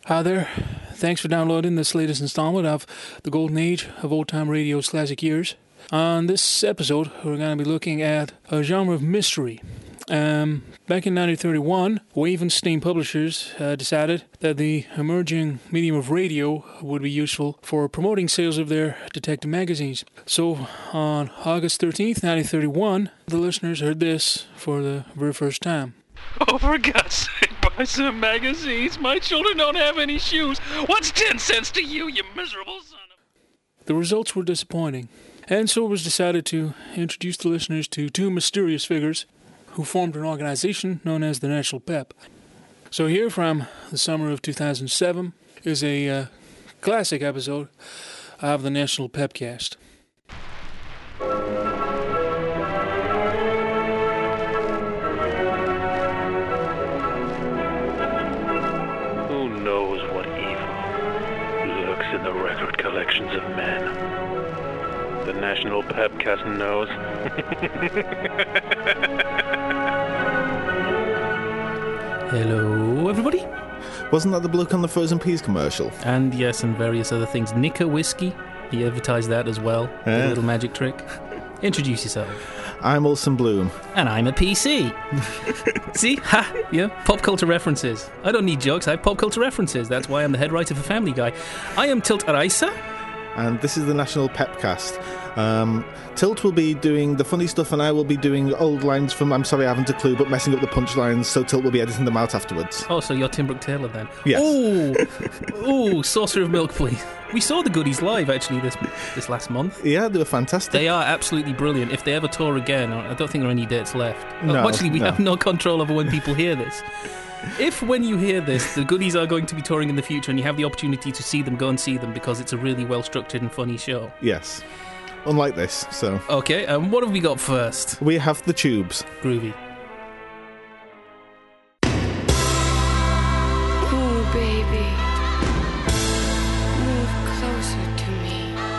Hi there. Thanks for downloading this latest installment of the Golden Age of Old Time Radio's Classic Years. On this episode, we're going to be looking at a genre of mystery. Back in 1931, Wavenstein Publishers decided that the emerging medium of radio would be useful for promoting sales of their detective magazines. So, on August 13th, 1931, the listeners heard this for the very first time. Oh, for God's sake, buy some magazines. My children don't have any shoes. What's 10 cents to you, you miserable son of... The results were disappointing, and so it was decided to introduce the listeners to two mysterious figures who formed an organization known as the National Pep. So here from the summer of 2007 is a classic episode of the National Pepcast. Who knows what evil lurks in the record collections of men? The National Pepcast knows. Hello, everybody. Wasn't that the bloke on the frozen peas commercial? And yes, and various other things. Nika Whiskey, he advertised that as well. Yeah. A little magic trick. Introduce yourself. I'm Olson Bloom. And I'm a PC. See? Ha! Yeah, pop culture references. I don't need jokes, I have pop culture references. That's why I'm the head writer for Family Guy. I am Tilt Araisa. And this is the National Pepcast. Tilt will be doing the funny stuff and I will be doing old lines from I'm Sorry I Haven't a Clue, but messing up the punchlines, so Tilt will be editing them out afterwards. Oh, so you're Tim Brooke Taylor then? Yes. Oh, Saucer of Milk, please. We saw the Goodies live, actually, this last month. Yeah, they were fantastic. They are absolutely brilliant. If they ever tour again, I don't think there are any dates left. No, Actually, we have no control over when people hear this. If, when you hear this, the Goodies are going to be touring in the future and you have the opportunity to see them, go and see them because it's a really well-structured and funny show. Yes. Unlike this, so... Okay, what have we got first? We have the Tubes. Groovy. Ooh, baby, move closer to me.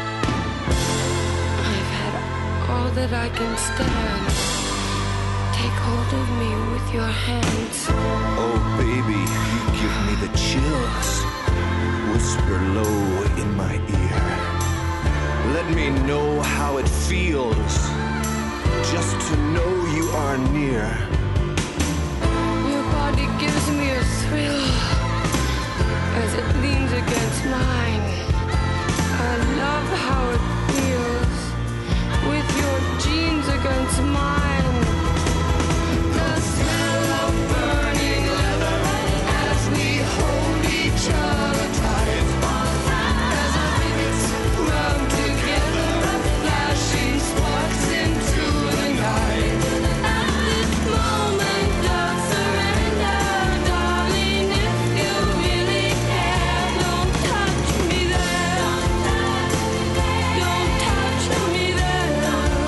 I've had all that I can stand. Take hold of me with your hands. Oh, baby, you give me the chills. Whisper low in my ear. Let me know how it feels just to know you are near. Your body gives me a thrill as it leans against mine. I love how it feels with your jeans against mine. The smell of burning leather as we hold each other tight. As our rivets rub together, flashing sparks into the night. At this moment of surrender, darling, if you really care, don't touch me there. Don't touch me there.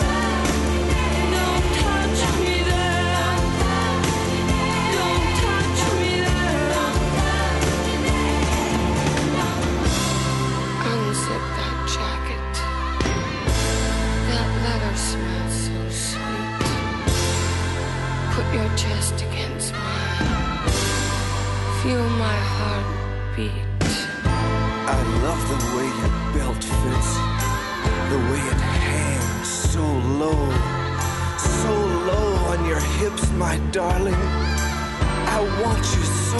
Don't touch me there. Don't touch me there. Unzip that jacket. That leather smells so sweet. Put your chest against mine. Feel my heart beat. I love the way your belt fits, the way it hangs so low on your hips, my darling. I want you so.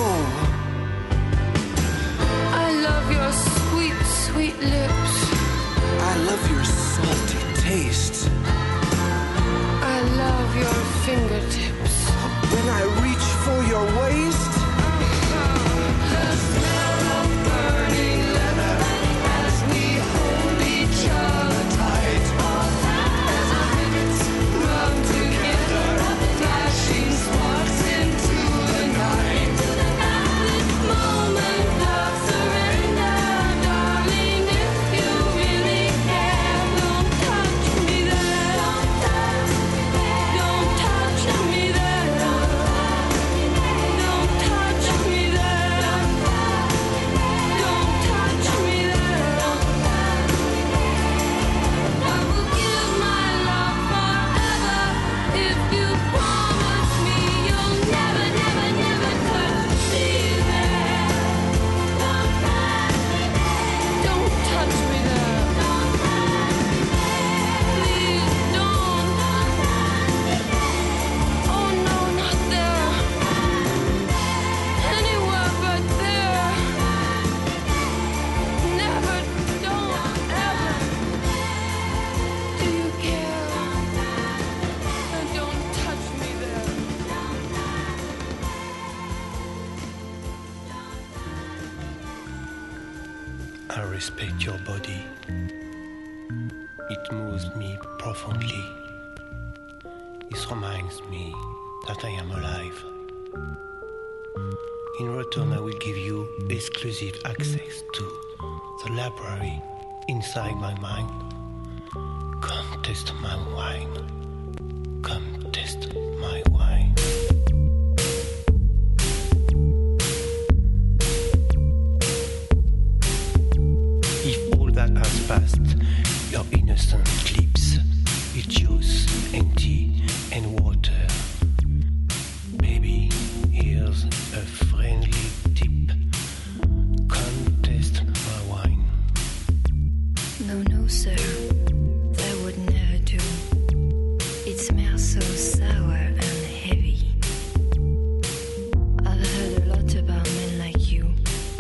I love your sweet, sweet lips. I love your salty taste. I love your fingertips. When I reach for your waist, The smell of burning leather as we hold each other tight. As our rivets rub together, flashing sparks into the night. At this I respect your body. It moves me profoundly. It reminds me that I am alive. In return, I will give you exclusive access to the library inside my mind. Come taste my wine. Come taste my wine. If all that has passed, your innocent lips, with juice and tea and water. Baby, here's a friendly tip. Come taste my wine. No, sir. That would never do. It smells so sour and heavy. I've heard a lot about men like you.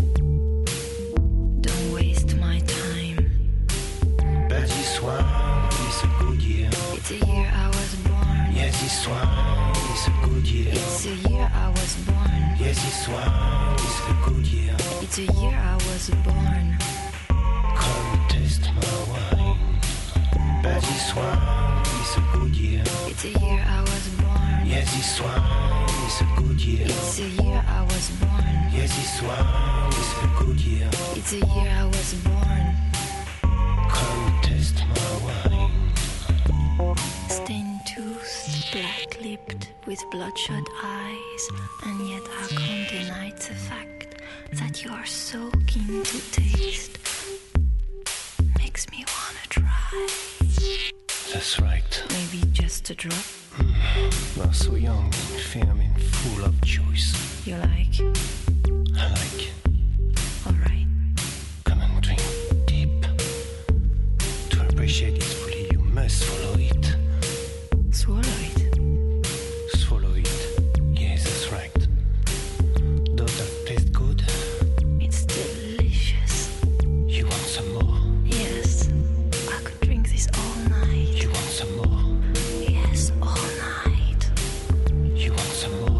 Don't waste my time. But this one is a good year. It's a year I was born. Yes, this one is a good year. It's a year I was born. Yes, this one is a good year. It's a year I was born. Come taste my wine. But this one is a good year. It's a year I was born. Yes, this one is a good year. It's a year I was born. Yes, this one is a good year. It's a year I was born. Come taste my wine. Stained-toothed, black-lipped, with bloodshot eyes, and yet I can't deny the fact that you are so keen to taste. Makes me wanna try. That's right. Maybe just a drop. You're so young and firm and full of choice. You like? I like. Alright. Come and drink deep. To appreciate it fully, you must follow it. Swallow it. Swallow it. Yes, that's right. Does that taste good? It's delicious. You want some more? Yes. I could drink this all night. You want some more? Yes, all night. You want some more?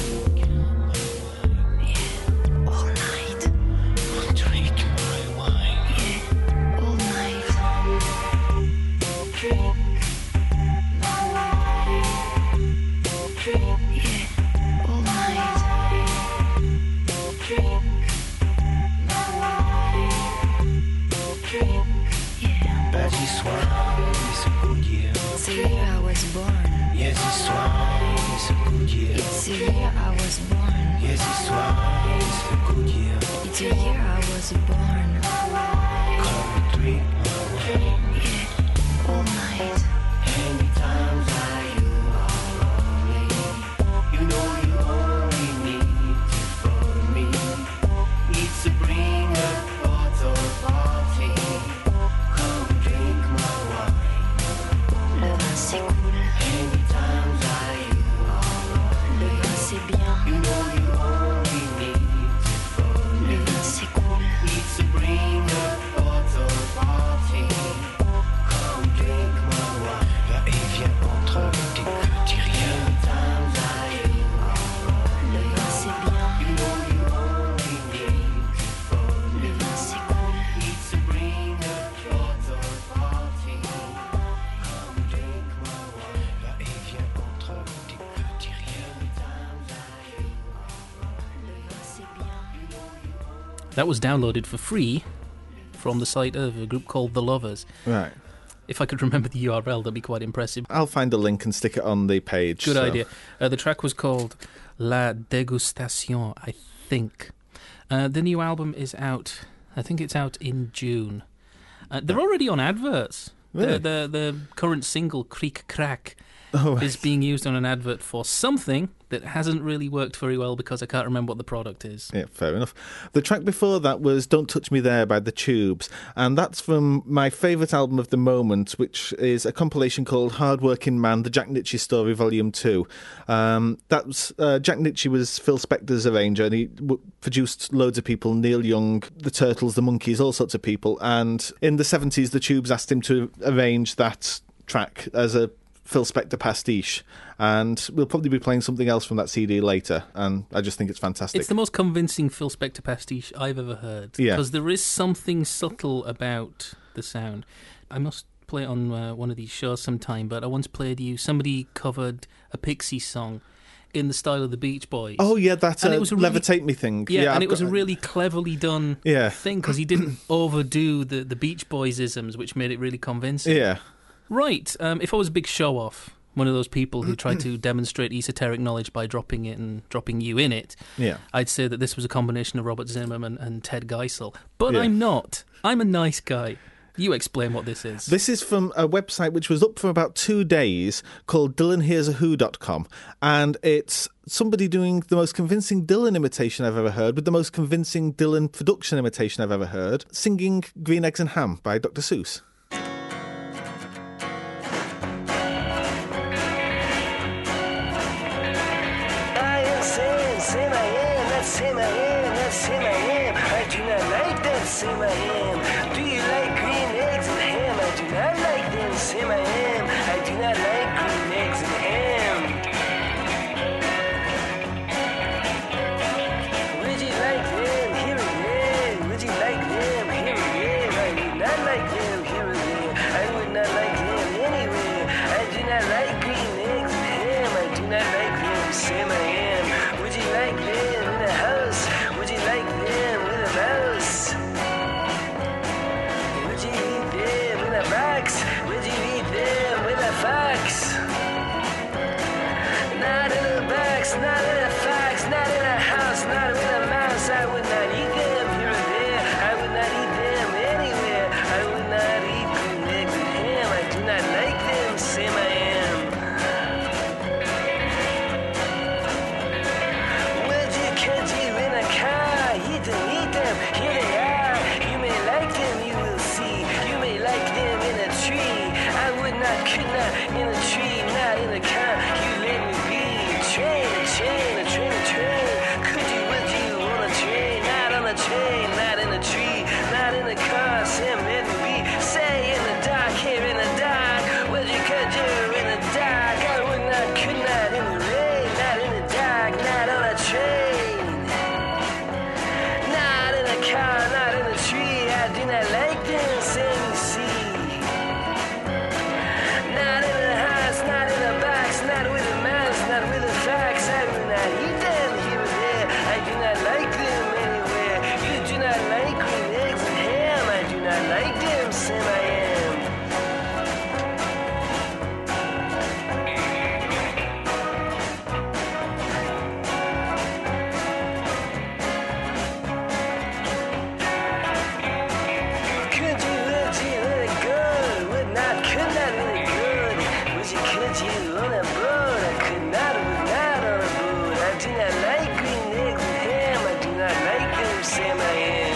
Yeah, all night. Drink my wine. Yeah, all night. Drink my wine. Drink. Yeah, all night. Drink my wine. Drink. Yeah. But this one is a good year. It's the year I was born. Yes, this one is a good year. It's the year I was born. Yes, this one is a good year. It's the year I was born. Come drink my wine. Yeah, all night. Anytime that you are lonely, you know you only need to follow me. It's a bring a bottle party. Come drink my wine. Le vin c'est cool. Anytime that you are lonely, Le vin c'est bien. you know you only need to follow me. Le vin c'est cool. It's a bring a bottle party. Come drink my wine. Va et viens entre t'écoutes rien. Anytime that you are Le vin c'est bien. you know you only need to follow me. Le vin c'est cool. It's a bring a bottle party. Come drink my wine. Va et viens entre t'écoutes rien. Le vin c'est bien. That was downloaded for free from the site of a group called The Lovers. Right. If I could remember the URL, that'd be quite impressive. I'll find a link and stick it on the page. Good so- idea. The track was called La Dégustation, I think. The new album is out. I think it's out in June. They're already on adverts. Really? The current single, Creak Crack, Oh, is being used on an advert for something that hasn't really worked very well because I can't remember what the product is. yeah, fair enough. The track before that was Don't Touch Me There by The Tubes, and that's from my favourite album of the moment, which is a compilation called Hard Working Man, The Jack Ritchie Story, Volume 2. Jack Ritchie was Phil Spector's arranger, and he produced loads of people, Neil Young, The Turtles, The Monkees, all sorts of people, and in the 70s, The Tubes asked him to arrange that track as a Phil Spector pastiche. And we'll probably be playing something else from that CD later, and I just think it's fantastic. It's the most convincing Phil Spector pastiche I've ever heard. Yeah. Because there is something subtle about the sound. I must play it on one of these shows sometime, but I once played you, somebody covered a Pixies song in the style of the Beach Boys. Oh, yeah, that And it was a really- Levitate Me thing. Yeah, and I've it was got- a really cleverly done Yeah. thing, because he didn't overdo the Beach Boys-isms, which made it really convincing. Yeah. Right, if I was a big show-off, one of those people who tried to demonstrate esoteric knowledge by dropping it and dropping you in it, Yeah. I'd say that this was a combination of Robert Zimmerman and Ted Geisel. But Yeah. I'm not. I'm a nice guy. You explain what this is. This is from a website which was up for about 2 days called DylanHearsAWho.com, and it's somebody doing the most convincing Dylan imitation I've ever heard with the most convincing Dylan production imitation I've ever heard, singing Green Eggs and Ham by Dr. Seuss. I am Sam I am, that's Sam I am, that's Sam I am. I do not like that Sam I am. Do you like green eggs and ham? I do not like them Sam I am. I do not like green eggs and ham. Would you like them? Here and there. Would you like them? Here and there. I would not like them here and there. I would not like them anywhere. I do not like green eggs and ham. I do not like them Sam I am. Would you like them in a house? Would you like them with a mouse? Would you eat them in a box? Would you eat them with a fox? Not in a box, not in a fox, not in a house, not with a mouse. I would not eat them here or there. I would not eat them anywhere. I would not eat green eggs and ham. I do not like them, Sam I am. Would you catch you in a car? Eat them, here they are. You may like them, you will see. You may like them in a tree. I would not, could not, in a tree, not in a car. You let me be. Train, a train, a train, a train. Could you, would you, on a train? Not on a train, not in a tree, not in a car. Sam, let me be. Say in the dark, here in the dark. Would you, could you, in the dark? I would not, could not, in the rain, not in the dark, not on a train. Not in a car, not in a tree. I do not like them, Sam, you see. Not in a house, not in a box, not with a mouse, not with a fox. I do not eat them here or there. I do not like them anywhere. You do not like green eggs and ham. I do not like them, Sam, I am. Could you, would you let it go? Would not, could not let it go. Would you, could you on a boat? I could not, would not on a boat. I do not like green eggs and ham. I do not like them, Sam I am.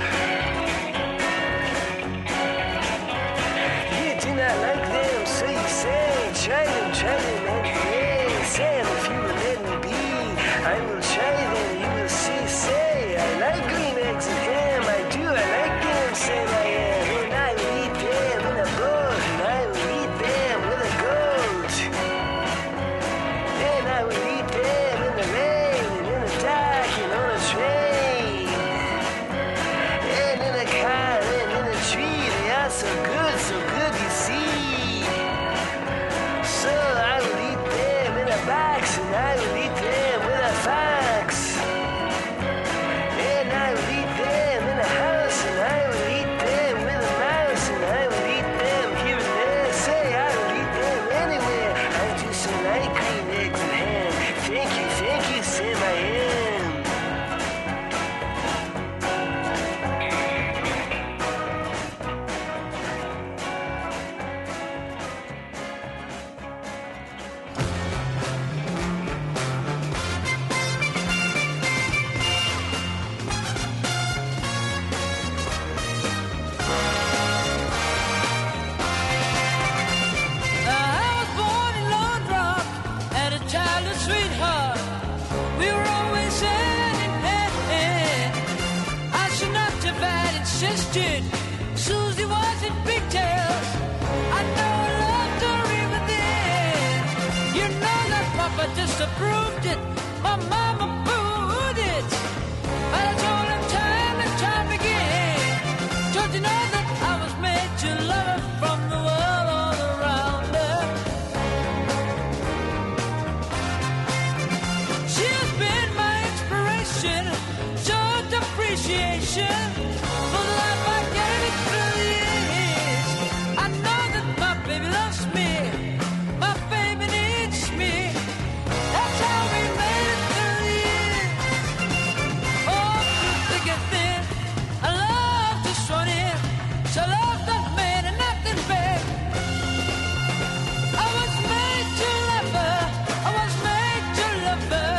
You do not like them, so you say. Try them, and you say if you will let me be. I will try them, you will see. Say, I like green eggs and ham. I do, I like them, Sam I am. And I will eat them in a boat, and I will eat them with a goat. And I will eat them in the rain, and in the dark, and on a train. And in a car, and in a tree. They are so good, you see. So I will eat them in a box, and I will eat them with a fox. And I will eat them in a house, and I will eat them with a mouse, and I will eat them here and there. Say I will eat them anywhere. I do so like green eggs and ham. Thank you, Sam I am. I was born in Lone Rock, had a childhood sweetheart. We were always hand in hand. I should not have had insisted. Susie was in pigtails. I know I loved her even then. papa disapproved it. My mama booed it. But I told him time and time again, don't you know that I was made to love her from the world all around her? She has been my inspiration, showed appreciation for the life I gave through the years. I know that my baby loves me, my baby needs me. That's how we made it through the years. Oh, through thick and thin, I love to run in. So love that man and nothing back. I was made to love her, I was made to love her.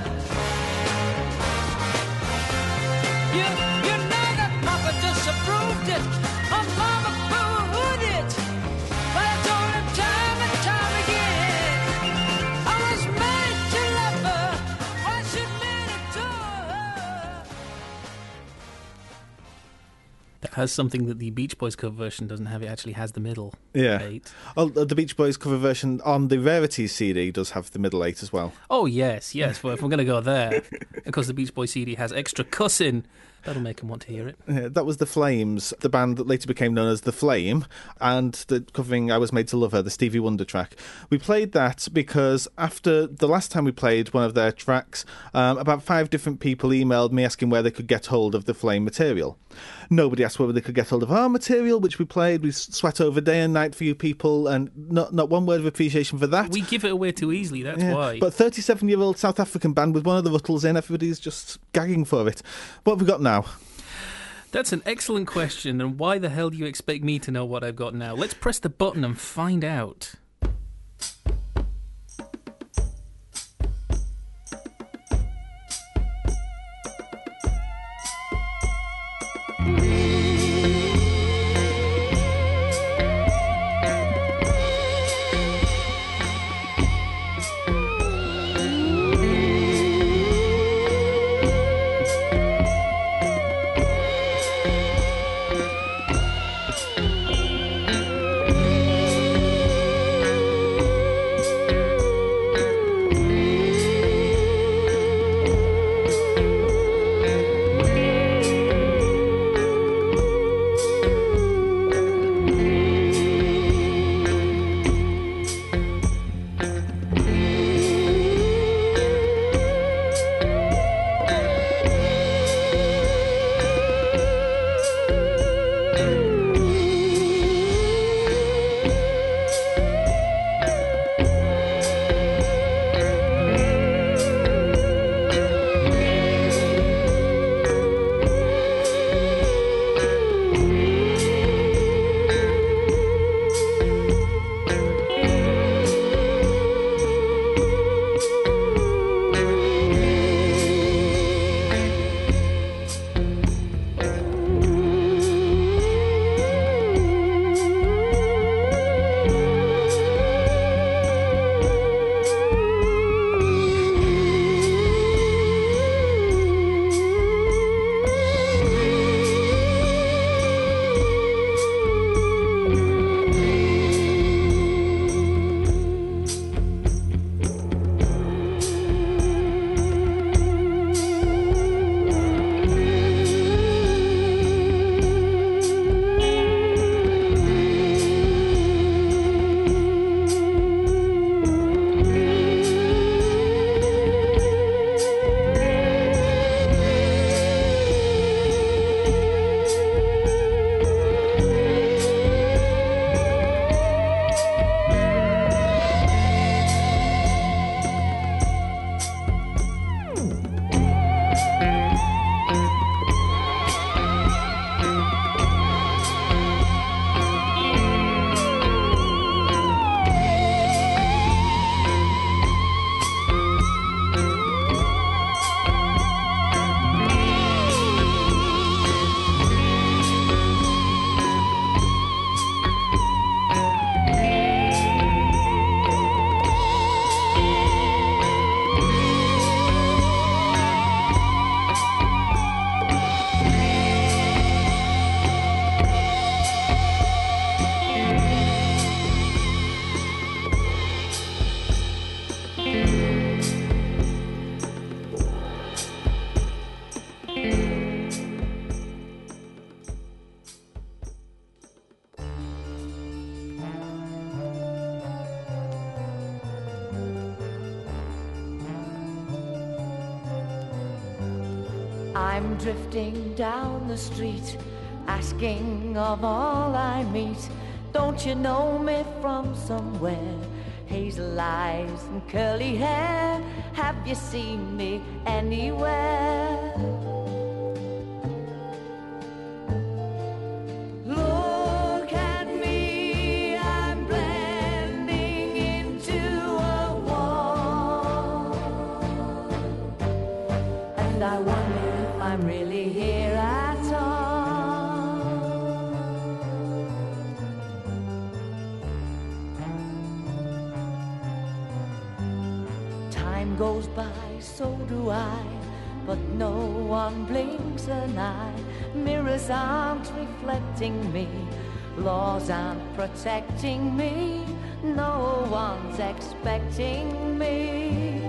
You know that papa disapproved it, my mama booed it. But I told him time and time again, I was made to love her, why should men adore her? That has something that the Beach Boys cover version doesn't have. It actually has the middle Yeah. 8. Oh, the Beach Boys cover version on the Rarities CD does have the middle 8 as well. Oh, yes. Well, if we're going to go there, because the Beach Boys CD has extra cussing, that'll make them want to hear it. Yeah, that was The Flames, the band that later became known as The Flame, and the covering I Was Made to Love Her, the Stevie Wonder track. We played that because after the last time we played one of their tracks, about 5 different people emailed me asking where they could get hold of The Flame material. Nobody asked whether they could get hold of our material, which we played. We sweat over day and night for you people, and not one word of appreciation for that. We give it away too easily, that's Yeah, why. But 37-year-old South African band with one of the Ruttles in, everybody's just gagging for it. What have we got now? That's an excellent question, and why the hell do you expect me to know what I've got now? Let's press the button and find out. I'm drifting down the street, asking of all I meet, don't you know me from somewhere? Hazel eyes and curly hair, have you seen me anywhere? Look at me, I'm blending into a wall, and I wonder if I'm really here at all. Time goes by, so do I, but no one blinks an eye. Mirrors aren't reflecting me, laws aren't protecting me, no one's expecting me.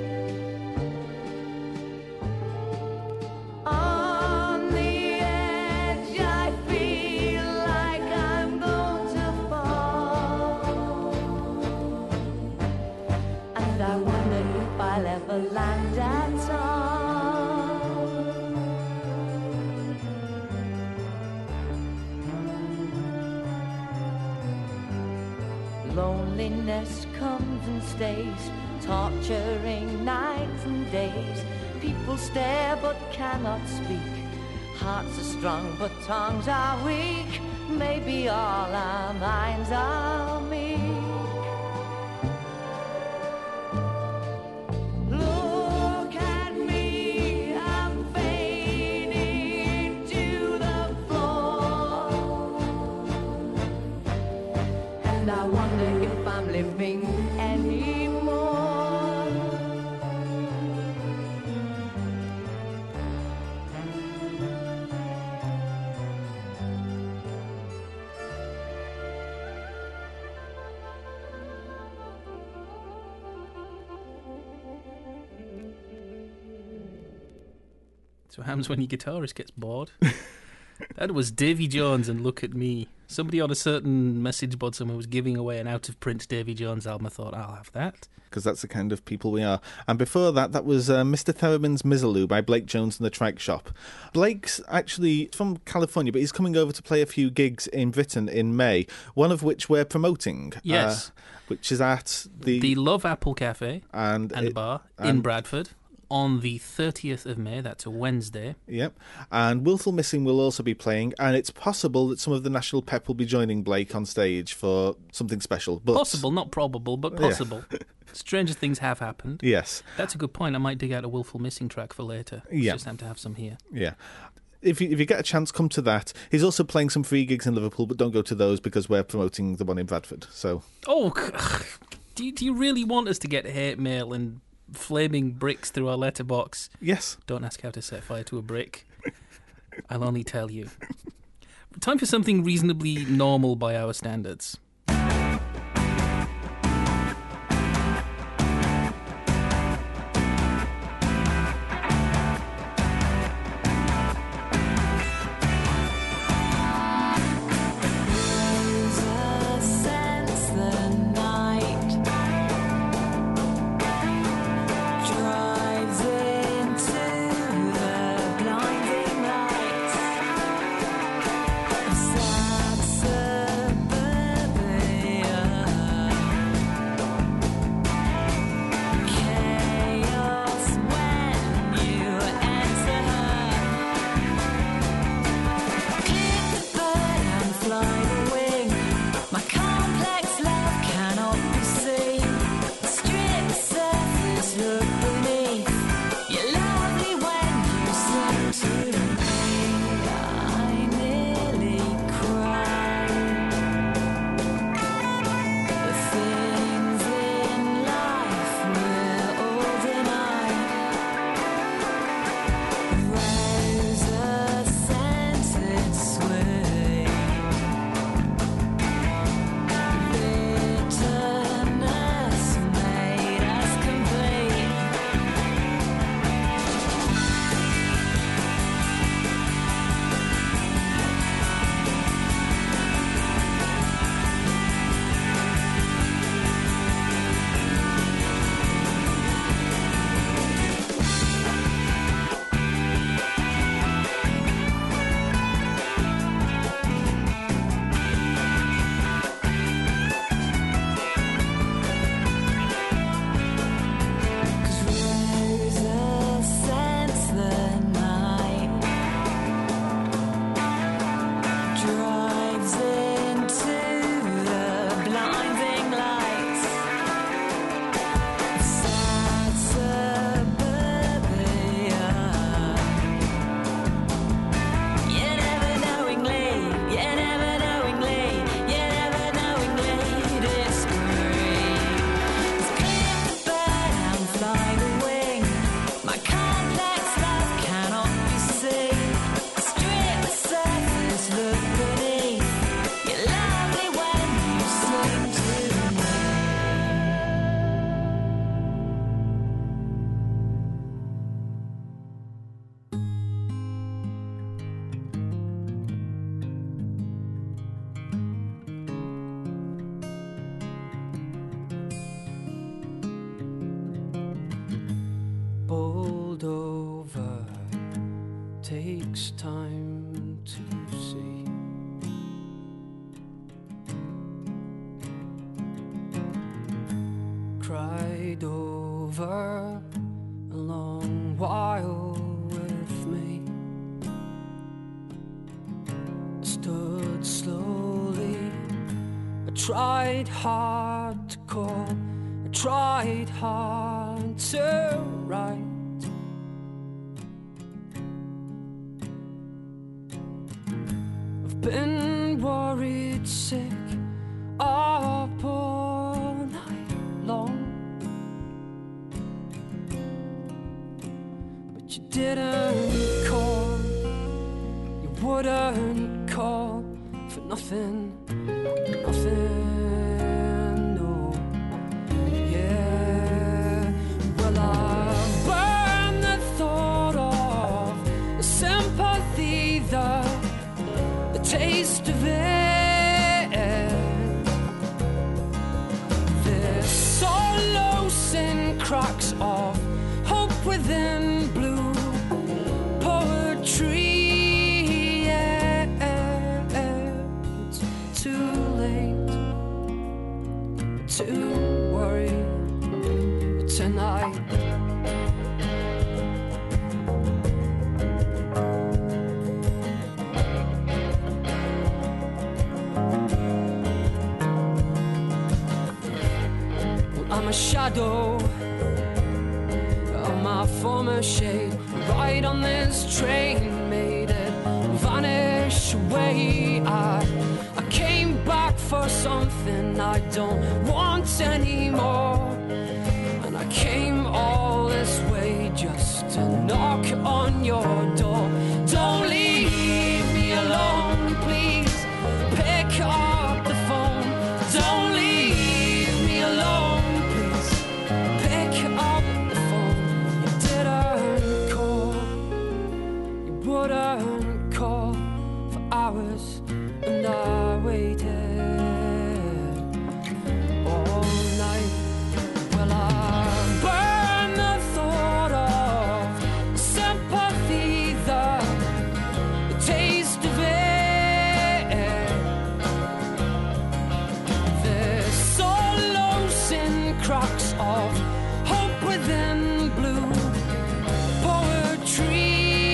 On the edge I feel like I'm going to fall, and I wonder if I'll ever land at all. Loneliness comes and stays, torturing nights and days. People stare but cannot speak. Hearts are strong but tongues are weak. Maybe all our minds are meek. Look at me, I'm fading into the floor, and I wonder if I'm living anymore. So what happens when your guitarist gets bored? That was Davy Jones and Look at Me. Somebody on a certain message board somewhere was giving away an out-of-print Davy Jones album. I thought, I'll have that. Because that's the kind of people we are. And before that, that was Mr. Theremin's Mizzaloo by Blake Jones and the Trike Shop. Blake's actually from California, but he's coming over to play a few gigs in Britain in May, one of which we're promoting. Yes. Which is at The Love Apple Cafe and Bar in Bradford on the 30th of May. That's a Wednesday. Yep. And Willful Missing will also be playing, and it's possible that some of the National Pep will be joining Blake on stage for something special. But Possible, not probable, but possible. Yeah. Stranger things have happened. Yes. That's a good point. I might dig out a Willful Missing track for later. Yeah. Just have to have some here. Yeah. If you get a chance, come to that. He's also playing some free gigs in Liverpool, but don't go to those because we're promoting the one in Bradford. So. Oh, do you really want us to get hate mail and flaming bricks through our letterbox? Yes. Don't ask how to set fire to a brick. I'll only tell you. Time for something reasonably normal by our standards. takes time to see. Cried over a long while with me. Stood slowly. I tried hard to call. I tried hard to write. I've been worried sick up all night long, but you didn't call. You wouldn't call for nothing, nothing, no. Yeah, well, I burn the thought of the sympathy, the taste of it. This solace in cracks of hope within blue poetry. It's too late to worry tonight. I'm a shadow of my former shade. Right on this train, made it vanish away. I came back for something I don't want anymore, and I came all this way just to knock on your door. Don't leave me alone, please. Pick up the phone. Don't leave me alone. Pick up the phone. You didn't call. You wouldn't call for hours, and I waited all night. Well, I burn the thought of sympathy, the taste of it. There's solace in cracks of hope within blue poetry.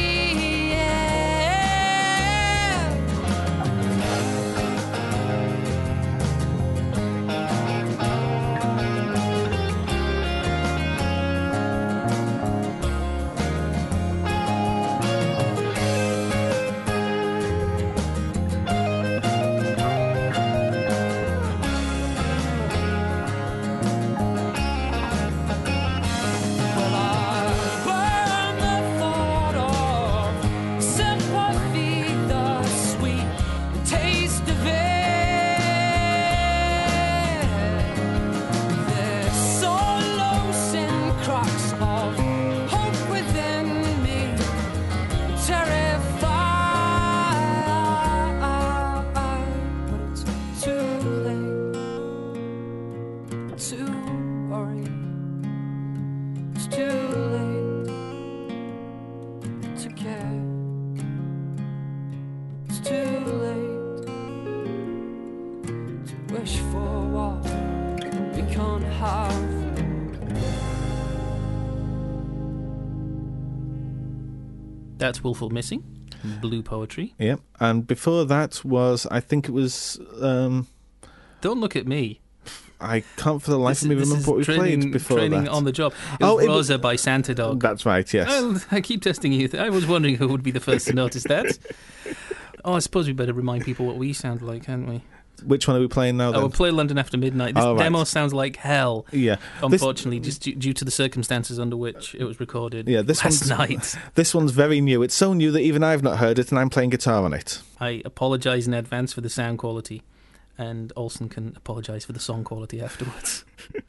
That's Willful Missing, Blue Poetry. Yeah, and before that was, I think it was... Don't Look at Me. I can't for the life of me remember what we played before training that. on the job. It was Rosa by Santa Dog. That's right, yes. I keep testing you. I was wondering who would be the first to notice that. Oh, I suppose we better remind people what we sound like, hadn't we? Which one are we playing now, then? We'll play London After Midnight. This demo sounds like hell. Yeah. Unfortunately, just due to the circumstances under which it was recorded last night. This one's very new. It's so new that even I've not heard it, and I'm playing guitar on it. I apologise in advance for the sound quality, and Olsen can apologise for the song quality afterwards.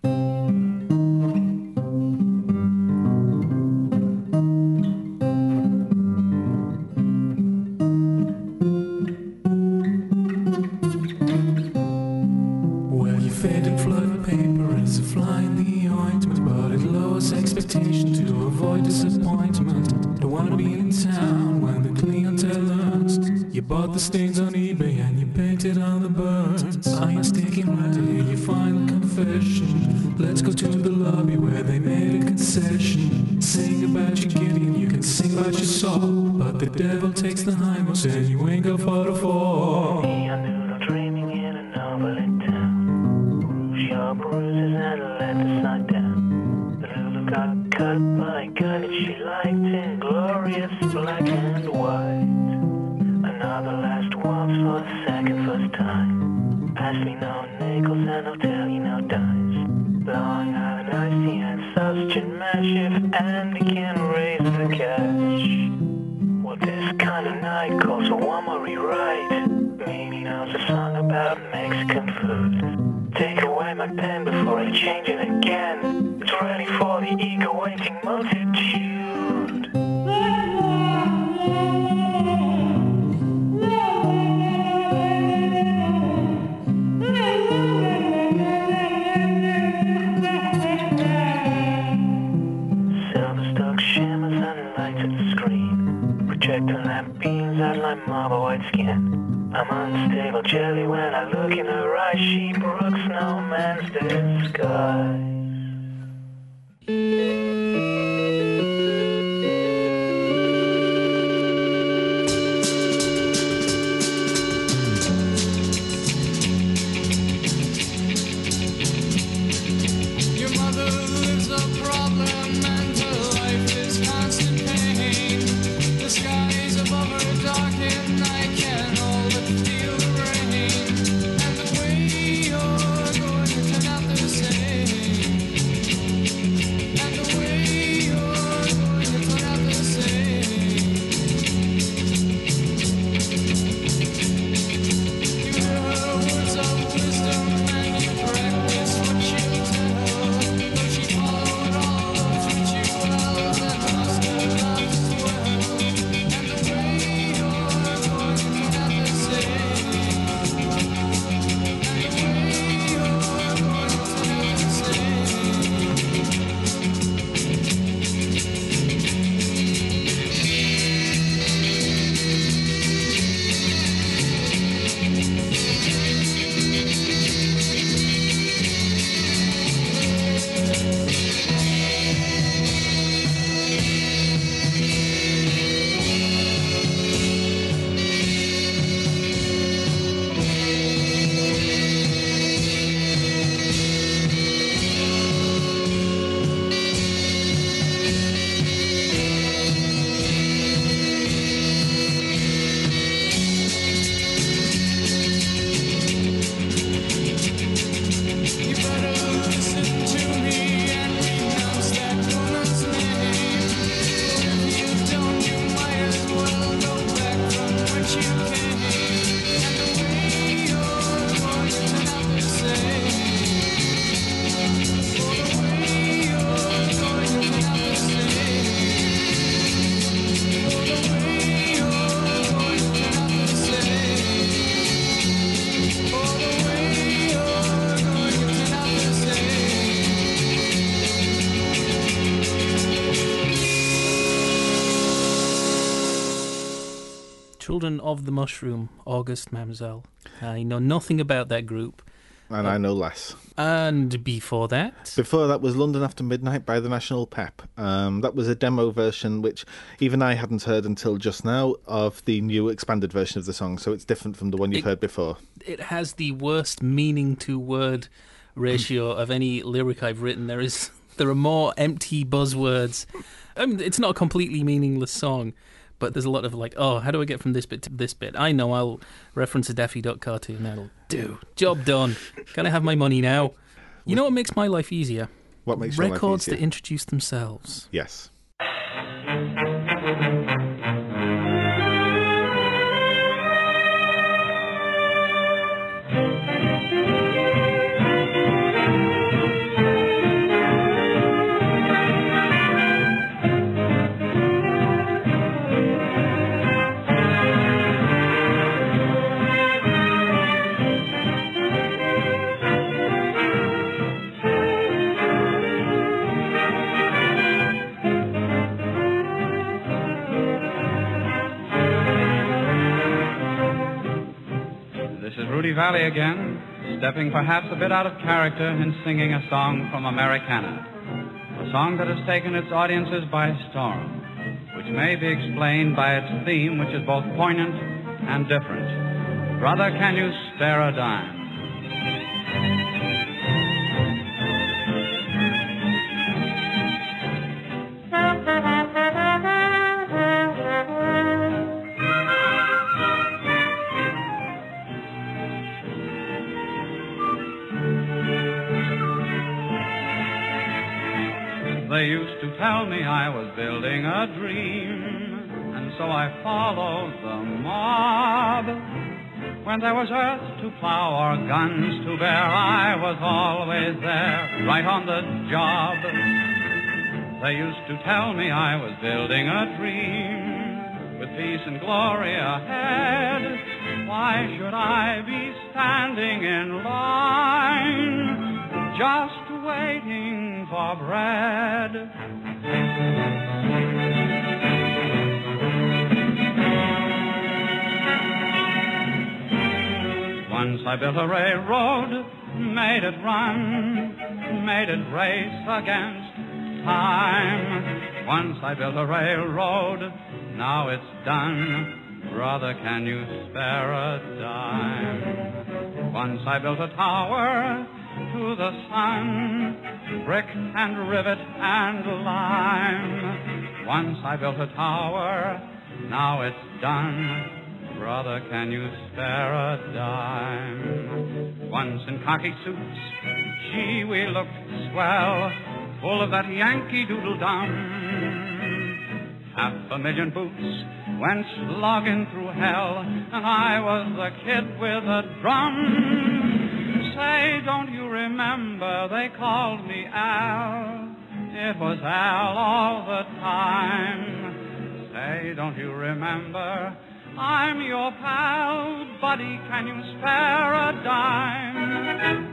Faded flood paper is a fly in the ointment, but it lowers expectation to avoid disappointment. Don't wanna be in town when the clean bought the stains on eBay and you painted on the burns. Are you sticking right to hear your final confession? Let's go to the lobby where they made a concession. Sing about your Gideon, you can sing about your Saul, but the devil takes the hindmost and you ain't got far to fall. Me a noodle dreaming in a novel town. Rouge your bruises and let the sun down. The Lulu got cut by a gun and she liked it, glorious black and white. Another last waltz for the second first time. Pass me no nickels and I'll tell you no dimes. Long Island iced tea and sausage and mash if Andy can raise the cash. Well, this kind of night calls for one more rewrite. Mimi knows a song about Mexican food. Take away my pen before I change it again. It's ready for the ego-waiting multitude. Silver-stuck shimmers and lights at the screen. Projector lamp beams out like marble white skin. I'm unstable jelly when I look in her eyes. She brooks no man's disguise. Your mother lives a problem and her life is constant pain. The skies above her darken, I can all but feel the rain. And the way you're going to turn out the same. And the way you're going to turn out the same. You hear words of wisdom and you practice what you tell. Though she followed all those rituals that must have loved as well. And the way you're going to turn out the same. And the way you're going to turn out the same. You better listen to me and renounce that woman's name. If you don't, you might as well go back from where you came. And the way you're going to turn out the same. For the way you're going to turn out the same. For the way you're going to turn out the same. For the way you're going to turn out the same. Children of the Mushroom, August Mamselle. I know nothing about that group. And I know less. And before that, Before that was London After Midnight by the National Pep. That was a demo version which even I hadn't heard until just now of the new expanded version of the song, so it's different from the one you've heard before. it has the worst meaning to word ratio of any lyric I've written. There are more empty buzzwords. I mean, it's not a completely meaningless song, but there's a lot of like, oh, how do I get from this bit to this bit? I know, I'll reference a Daffy Duck cartoon. That'll do. Job done. Can I have my money now? You know what makes my life easier? What makes your life Records easier? that introduce themselves. Yes. This is Rudy Valley again, stepping perhaps a bit out of character in singing a song from Americana. A song that has taken its audiences by storm, which may be explained by its theme, which is both poignant and different. Brother, can you spare a dime? They used to tell me I was building a dream, and so I followed the mob. When there was earth to plow or guns to bear, I was always there, right on the job. They used to tell me I was building a dream, with peace and glory ahead. Why should I be standing in line, just waiting for bread? Once I built a railroad, made it run, made it race against time. Once I built a railroad, now it's done. Brother, can you spare a dime? Once I built a tower to the sun, brick and rivet and lime. Once I built a tower, now it's done. Brother, can you spare a dime? Once in khaki suits, gee, we looked swell, full of that Yankee Doodle-Dum. 500,000 boots went slogging through hell, and I was the kid with a drum. Say, don't you remember they called me Al? It was Al all the time. Say, don't you remember I'm your pal, buddy, can you spare a dime?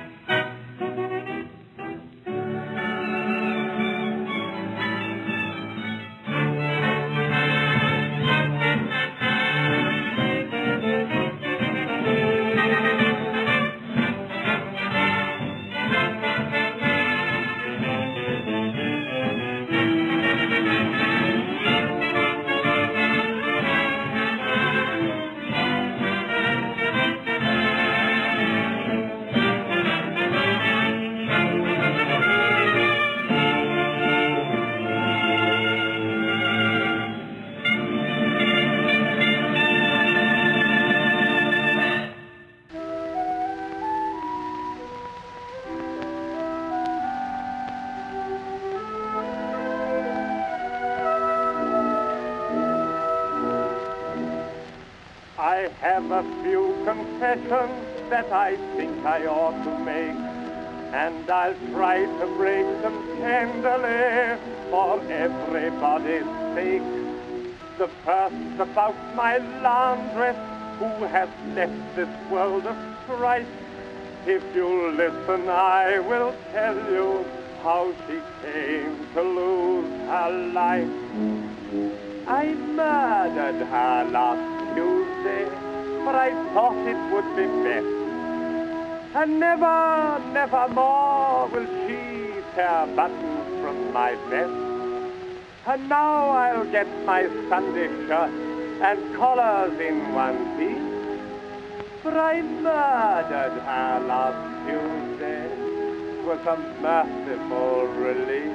I have a few confessions that I think I ought to make, and I'll try to break them tenderly for everybody's sake. The first about my laundress, who has left this world of strife. If you'll listen, I will tell you how she came to lose her life. I murdered her last Tuesday, but I thought it would be best. And never, never more will she tear buttons from my vest. And now I'll get my Sunday shirt and collars in one piece. For I murdered her last Tuesday. 'Twas a merciful relief.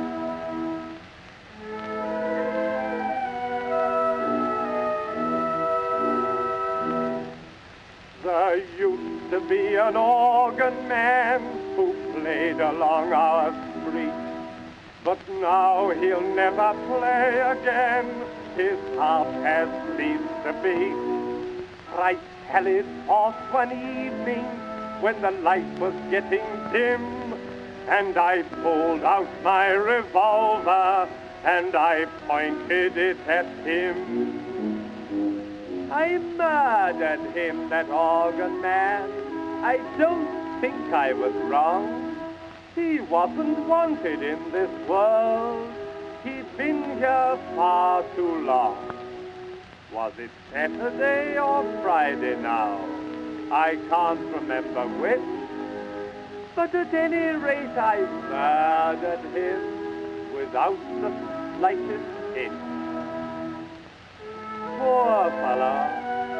There used to be an organ man who played along our street, but now he'll never play again. His harp has ceased to beat. I sallied forth one evening when the light was getting dim, and I pulled out my revolver and I pointed it at him. I murdered him, that organ man. I don't think I was wrong. He wasn't wanted in this world. He'd been here far too long. Was it Saturday or Friday now? I can't remember which, but at any rate I murdered him without the slightest hitch. Poor fellow.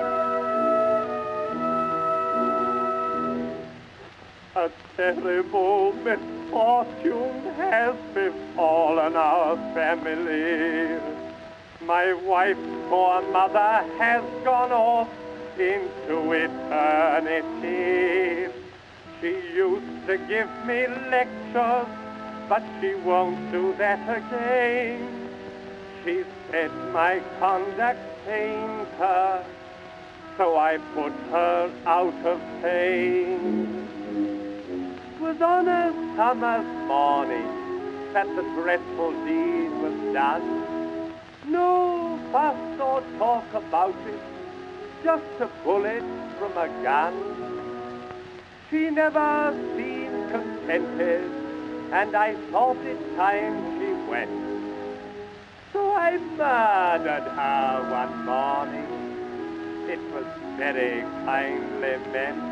A terrible misfortune has befallen our family. My wife's poor mother has gone off into eternity. She used to give me lectures, but she won't do that again. She said my conduct pained her, so I put her out of pain. 'Twas on a summer's morning that the dreadful deed was done. No fuss or talk about it, just a bullet from a gun. She never seemed contented, and I thought it time she went. So I murdered her one morning. It was very kindly meant.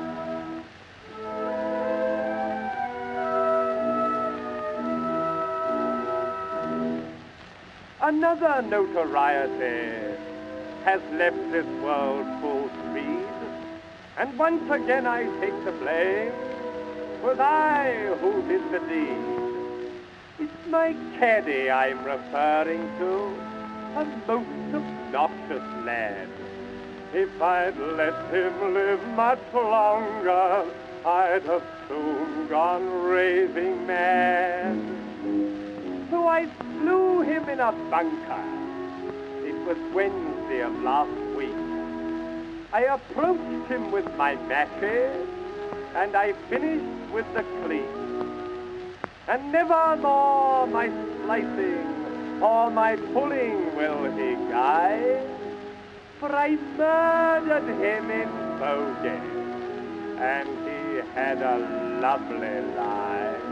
Another notoriety has left this world full speed, and once again I take the blame. 'Twas I who did the deed. It's my caddy I'm referring to, a most obnoxious lad. If I'd let him live much longer, I'd have soon gone raving mad. So I slew him in a bunker. It was Wednesday of last week. I approached him with my matches, and I finished with the cleat. And never more my slicing or my pulling will he guide, for I murdered him in bogey, and he had a lovely life.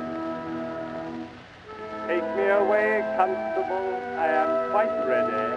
Take me away, Constable, I am quite ready.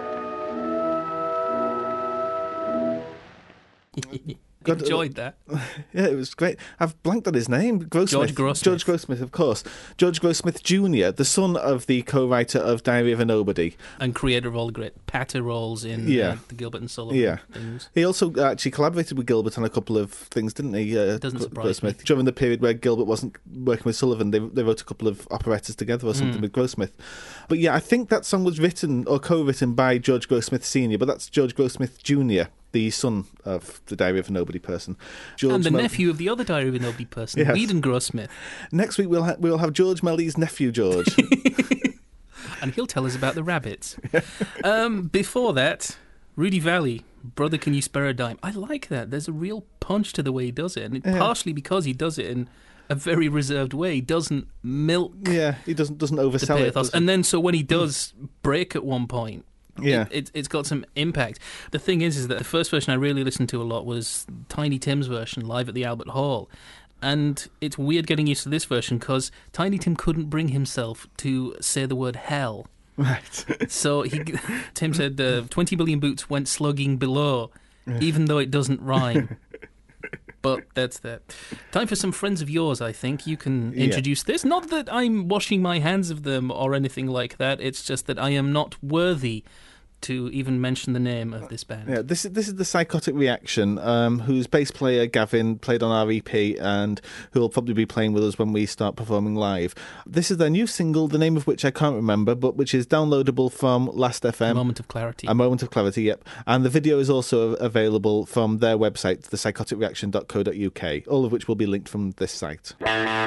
Enjoyed that. Yeah, it was great. I've blanked on his name. George Grossmith. George Grossmith, of course. George Grossmith Jr., the son of the co-writer of Diary of a Nobody. And creator of all the great patter roles in the Gilbert and Sullivan things. He also actually collaborated with Gilbert on a couple of things, didn't he? Doesn't surprise me. During the period where Gilbert wasn't working with Sullivan, they wrote a couple of operettas together or something with Grossmith. But yeah, I think that song was written or co-written by George Grossmith Sr., but that's George Grossmith Jr., the son of the Diary of a Nobody person. And the nephew of the other Diary of a Nobody person, Yes. Whedon Grossmith. Next week we'll have George Melly's nephew, George. And he'll tell us about the rabbits. Before that, Rudy Valley, Brother Can You Spare a Dime? I like that. There's a real punch to the way he does it. And partially because he does it in a very reserved way. He doesn't milk. Yeah, he doesn't oversell it. And then so when he does break at one point, yeah, it's got some impact. The thing is that the first version I really listened to a lot was Tiny Tim's version, live at the Albert Hall. And it's weird getting used to this version because Tiny Tim couldn't bring himself to say the word hell. Right. So Tim said 20 billion boots went slugging below, even though it doesn't rhyme. But that's that. Time for some friends of yours, I think. You can introduce this. Not that I'm washing my hands of them or anything like that. It's just that I am not worthy to even mention the name of this band. Yeah, this is the Psychotic Reaction, whose bass player Gavin played on our EP and who will probably be playing with us when we start performing live. This is their new single, the name of which I can't remember, but which is downloadable from Last.fm. A Moment of Clarity. A Moment of Clarity, yep. And the video is also available from their website, thepsychoticreaction.co.uk, all of which will be linked from this site.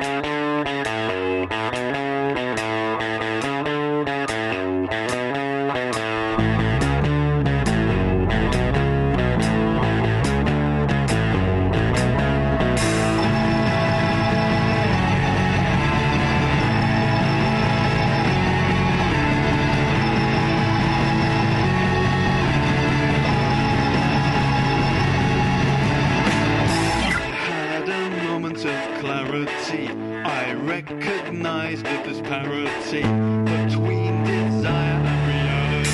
I recognize that there's parity between desire and reality.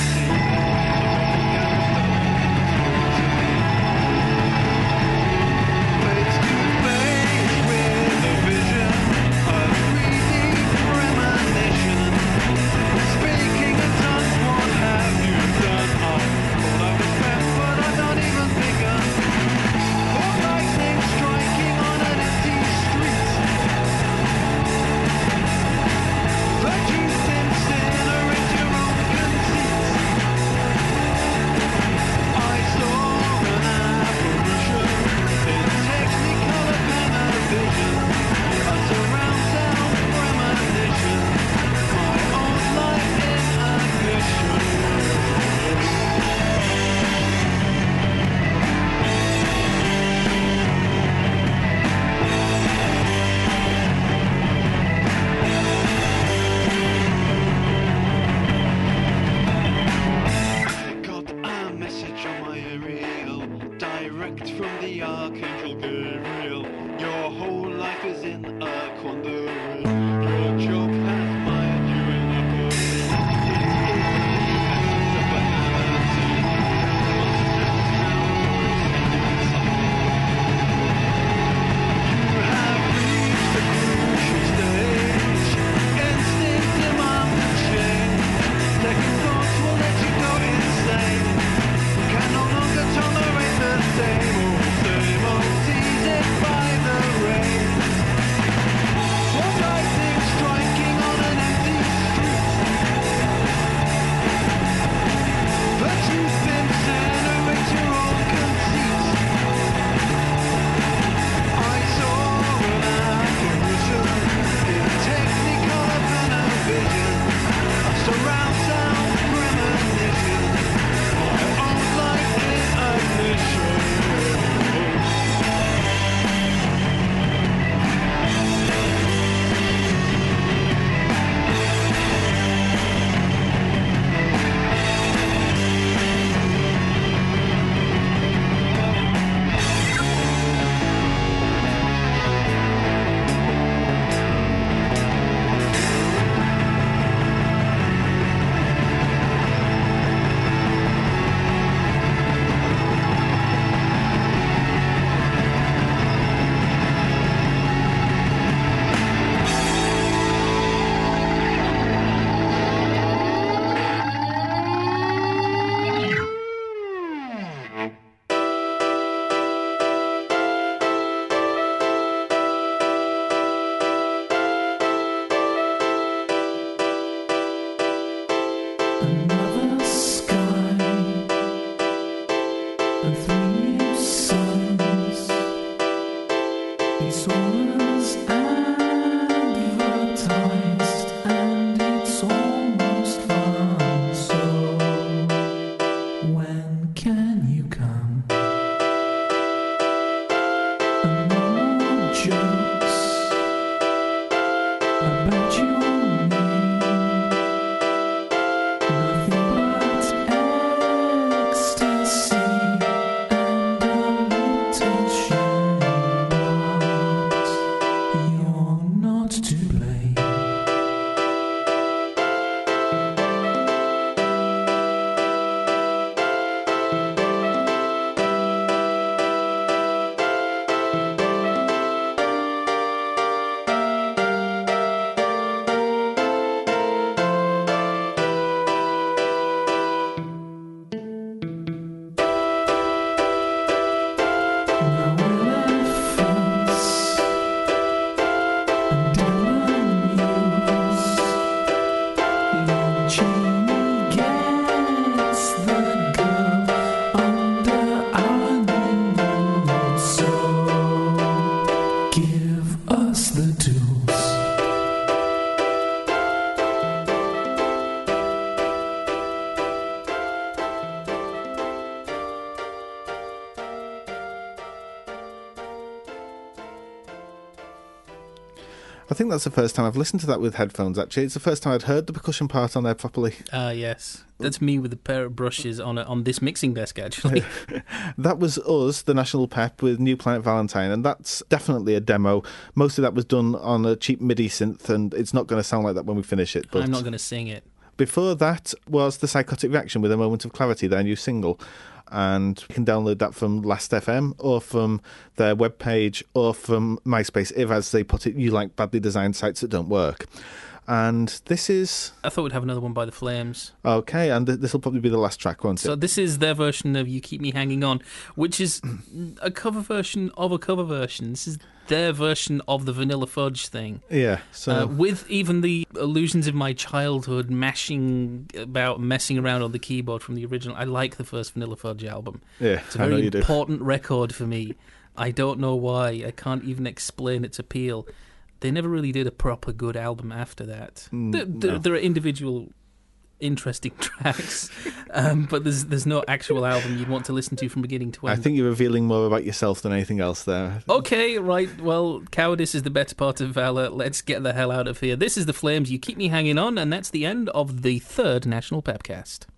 act from the Archangel Gabriel. Your whole life is in a quandary. Your job has mired you in a belief. It is the banality. You have reached the crucial stage. Instinct demands a change. Second thoughts will let you go insane. Can no longer tolerate the same old, seized by the rain. What lightning striking on an empty street. But you've incinerate your own conceit. I saw an apparition in technicolor panavision. A surround sound premonition. My own life in ignition. Another sky and 3 new suns. It's all as advertised, and it's almost fun. So when can you come? And no more jokes about your name. Nothing but ecstasy and a little shame, but you're not to blame. Now elephants and Dylan Lon Chaney gets the girl under our new rules. So give us the tools. I think that's the first time I've listened to that with headphones, actually. It's the first time I'd heard the percussion part on there properly. Yes. That's me with a pair of brushes on this mixing desk, actually. That was us, the National Pep, with New Planet Valentine, and that's definitely a demo. Most of that was done on a cheap MIDI synth, and it's not going to sound like that when we finish it. But I'm not going to sing it. before that was The Psychotic Reaction with A Moment of Clarity, their new single. And you can download that from Last.fm or from their webpage or from MySpace if, as they put it, you like badly designed sites that don't work. And this is... I thought we'd have another one by The Flames. Okay, and this will probably be the last track, won't it? So this is their version of You Keep Me Hanging On, which is a cover version of a cover version. This is their version of the Vanilla Fudge thing. Yeah, so... with even the illusions of my childhood messing around on the keyboard from the original. I like the first Vanilla Fudge album. Yeah, it's a very important record for me. I don't know why. I can't even explain its appeal. They never really did a proper good album after that. No. There are individual interesting tracks, but there's no actual album you'd want to listen to from beginning to end. I think you're revealing more about yourself than anything else there. Okay, right. Well, cowardice is the better part of valor. Let's get the hell out of here. This is The Flames, You Keep Me Hanging On, and that's the end of the third National Pepcast.